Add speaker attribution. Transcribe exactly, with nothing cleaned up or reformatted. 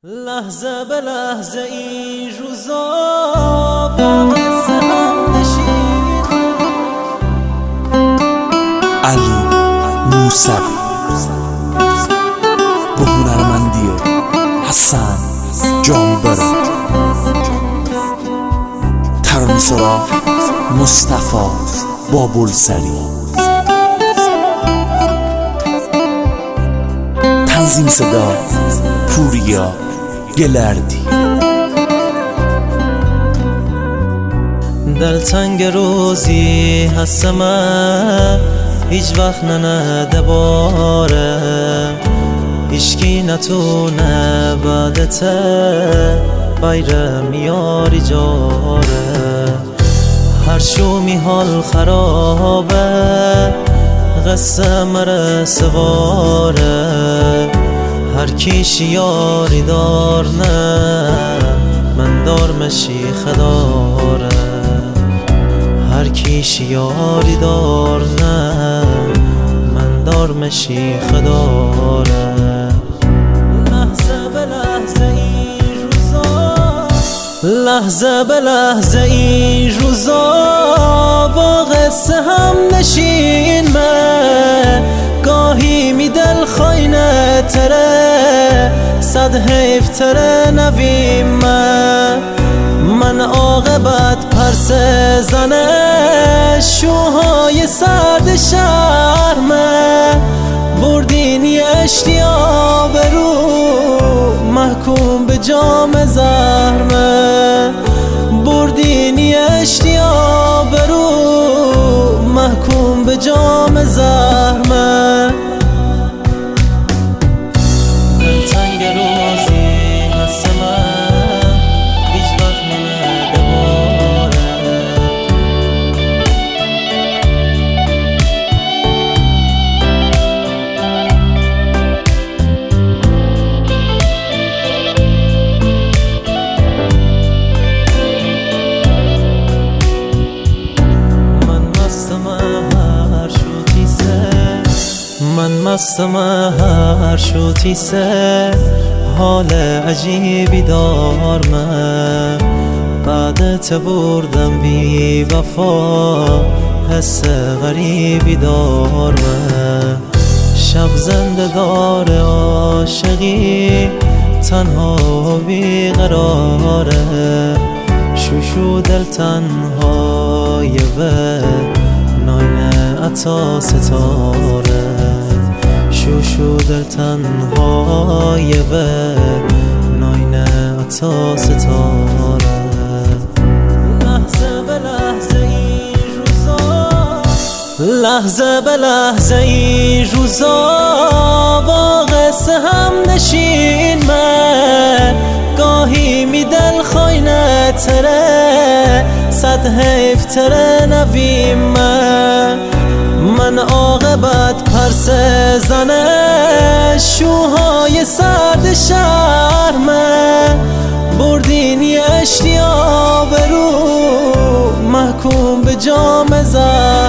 Speaker 1: لحظه به لحظه این روزا با قصه هم نشید.
Speaker 2: علی موسوی با هنرمندی حسن جانبر، ترانه‌سرا مصطفی بابلسری، تنظیم صدا پوریا گلردی.
Speaker 1: دلتنگ روزی هستم هیچ وقت ننده باره، هیچکی نتونه بعدته بایره میاری جاره. هر شومی حال خرابه قصه مره سواره، هر کیشی یاری دار نه من دار مشیخ داره. هر کیشی یاری دار نه من دار مشیخ داره. لحظه به لحظه این روزا لحظه به لحظه این روزا با قصه هم نشین من، گاهی می دل خاینه تره صد حیف تره نویم من. من عاقبت پرس زنه شوهای سرد شهر من، بردینی اشتیا برو محکوم به جام زهر من. بردینی اشتیا برو محکوم به جام زهر من. دلتنگ روزی هستم هیچ وقت ننده باره، من مستم هر شوتی سه حال عجیبی دار من. بعدت بردم بی وفا حس غریبی دار من. شب زنده دار عاشقی تنها و بی قراره، شوشو دل تنهای و ناینه عطا ستاره. شوشو دل تنهای و ناینه عطا ستاره. لحظه به لحظه این روزا لحظه به لحظه این روزا با قصه هم نشین من، گاهی می دل خاینه تره صد حیف تره نویم من. من عاقبت پرس زنه شوهای سرد شهر من، بردینی اشتیا برو محکوم به جام زهر